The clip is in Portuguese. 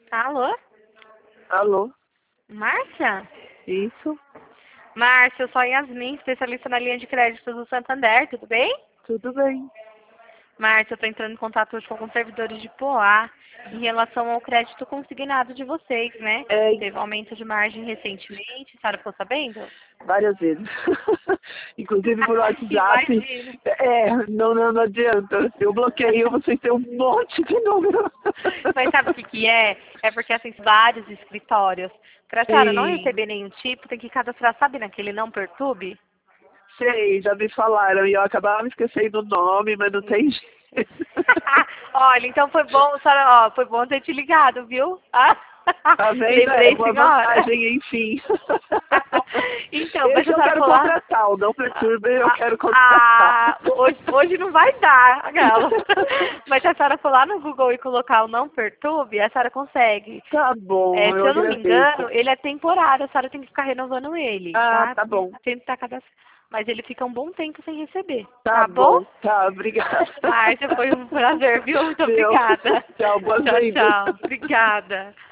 Alô? Alô? Márcia? Isso? Márcia, eu sou a Yasmin, especialista na linha de crédito do Santander, tudo bem? Tudo bem. Márcia, eu estou entrando em contato hoje com alguns servidores de Poá em relação ao crédito consignado de vocês, né? É, Teve um aumento de margem recentemente, a senhora ficou sabendo? várias vezes. Inclusive por WhatsApp. Imagino. Não adianta. Eu bloqueio, vocês têm um monte de número. Mas sabe o que que é? É porque assim, vários escritórios. Para a senhora não Sim, receber nenhum tipo, tem que cadastrar, sabe naquele não perturbe? sei, já me falaram. E eu acabava esquecendo o nome, mas não tem jeito. Olha, então foi bom, senhora, ó, foi bom ter te ligado, viu? Tá vendo? É Lembrei, uma senhora. vantagem, enfim. Então, mas Esse a eu senhora quero falar. contratar, o não perturbe, eu quero contratar. Hoje não vai dar, aquela. Mas se a senhora for lá no Google e colocar o não perturbe, a senhora consegue. Tá bom, Se eu eu não me engano, agradeço. ele é temporário, a senhora tem que ficar renovando ele, Ah, tá? tá bom. Tem que estar cadastrado. Mas ele fica um bom tempo sem receber, Tá tá bom? bom, tá, obrigada. Márcia, foi um prazer, viu? Muito Meu, obrigada. tchau, boas Tchau, vendas. tchau. Obrigada.